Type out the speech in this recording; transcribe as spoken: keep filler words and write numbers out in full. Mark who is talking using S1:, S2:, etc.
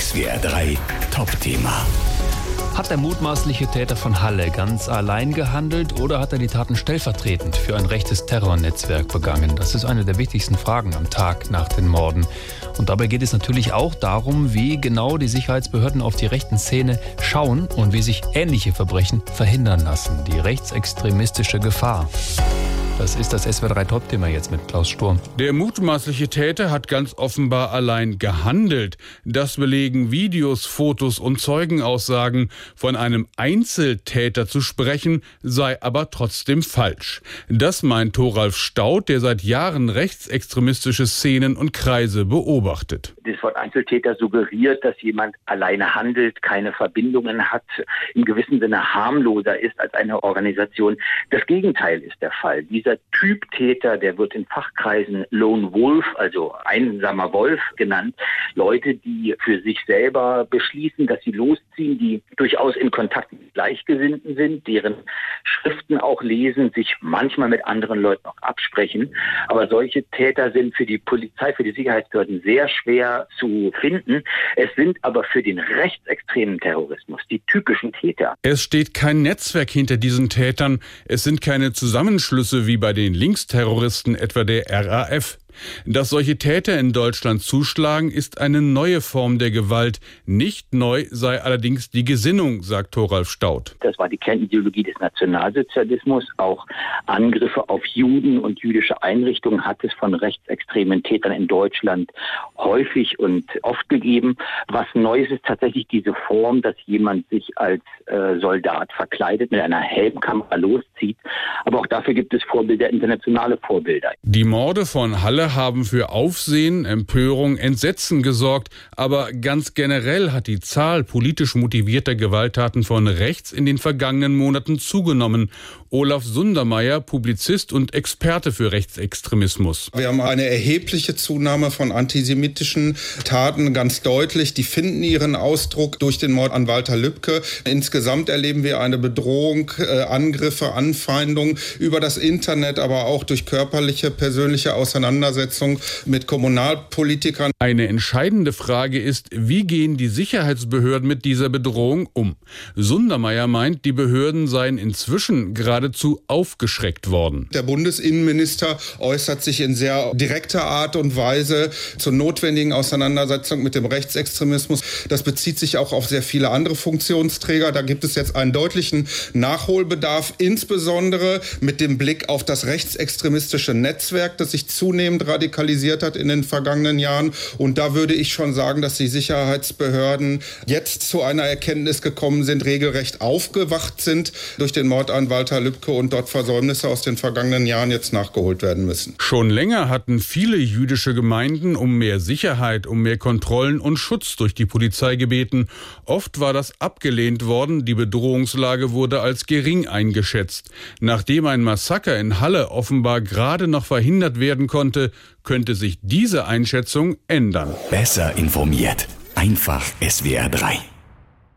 S1: S W R drei Top-Thema.
S2: Hat der mutmaßliche Täter von Halle ganz allein gehandelt oder hat er die Taten stellvertretend für ein rechtes Terrornetzwerk begangen? Das ist eine der wichtigsten Fragen am Tag nach den Morden. Und dabei geht es natürlich auch darum, wie genau die Sicherheitsbehörden auf die rechten Szene schauen und wie sich ähnliche Verbrechen verhindern lassen. Die rechtsextremistische Gefahr. Das ist das S W R drei Top-Thema jetzt mit Klaus Sturm.
S3: Der mutmaßliche Täter hat ganz offenbar allein gehandelt. Das belegen Videos, Fotos und Zeugenaussagen. Von einem Einzeltäter zu sprechen, sei aber trotzdem falsch. Das meint Thoralf Staudt, der seit Jahren rechtsextremistische Szenen und Kreise beobachtet.
S4: Das Wort Einzeltäter suggeriert, dass jemand alleine handelt, keine Verbindungen hat, im gewissen Sinne harmloser ist als eine Organisation. Das Gegenteil ist der Fall. Dieser Typ Täter, der wird in Fachkreisen Lone Wolf, also einsamer Wolf genannt. Leute, die für sich selber beschließen, dass sie losziehen, die durchaus in Kontakt mit Gleichgesinnten sind, deren Schriften auch lesen, sich manchmal mit anderen Leuten auch absprechen. Aber solche Täter sind für die Polizei, für die Sicherheitsbehörden sehr schwer zu finden. Es sind aber für den rechtsextremen Terrorismus die typischen Täter.
S3: Es steht kein Netzwerk hinter diesen Tätern. Es sind keine Zusammenschlüsse wie bei den Linksterroristen, etwa der R A F. Dass solche Täter in Deutschland zuschlagen, ist eine neue Form der Gewalt. Nicht neu sei allerdings die Gesinnung, sagt Thoralf Staudt.
S4: Das war die Kernideologie des Nationalsozialismus. Auch Angriffe auf Juden und jüdische Einrichtungen hat es von rechtsextremen Tätern in Deutschland häufig und oft gegeben. Was Neues ist tatsächlich diese Form, dass jemand sich als äh, Soldat verkleidet, mit einer Helmkamera loszieht. Aber auch dafür gibt es Vorbilder, internationale Vorbilder.
S3: Die Morde von Halle haben für Aufsehen, Empörung, Entsetzen gesorgt. Aber ganz generell hat die Zahl politisch motivierter Gewalttaten von rechts in den vergangenen Monaten zugenommen. Olaf Sundermeier, Publizist und Experte für Rechtsextremismus.
S5: Wir haben eine erhebliche Zunahme von antisemitischen Taten, ganz deutlich. Die finden ihren Ausdruck durch den Mord an Walter Lübcke. Insgesamt erleben wir eine Bedrohung, äh, Angriffe, Anfeindungen über das Internet, aber auch durch körperliche, persönliche Auseinandersetzung mit Kommunalpolitikern.
S3: Eine entscheidende Frage ist, wie gehen die Sicherheitsbehörden mit dieser Bedrohung um? Sundermeier meint, die Behörden seien inzwischen geradezu aufgeschreckt worden.
S5: Der Bundesinnenminister äußert sich in sehr direkter Art und Weise zur notwendigen Auseinandersetzung mit dem Rechtsextremismus. Das bezieht sich auch auf sehr viele andere Funktionsträger. Da gibt es jetzt einen deutlichen Nachholbedarf, insbesondere mit dem Blick auf das rechtsextremistische Netzwerk, das sich zunehmend radikalisiert hat in den vergangenen Jahren. Und da würde ich schon sagen, dass die Sicherheitsbehörden jetzt zu einer Erkenntnis gekommen sind, regelrecht aufgewacht sind durch den Mord an Walter Lübcke und dort Versäumnisse aus den vergangenen Jahren jetzt nachgeholt werden müssen.
S3: Schon länger hatten viele jüdische Gemeinden um mehr Sicherheit, um mehr Kontrollen und Schutz durch die Polizei gebeten. Oft war das abgelehnt worden, die Bedrohungslage wurde als gering eingeschätzt. Nachdem ein Massaker in Halle offenbar gerade noch verhindert werden konnte, könnte sich diese Einschätzung ändern.
S1: Besser informiert. Einfach S W R drei.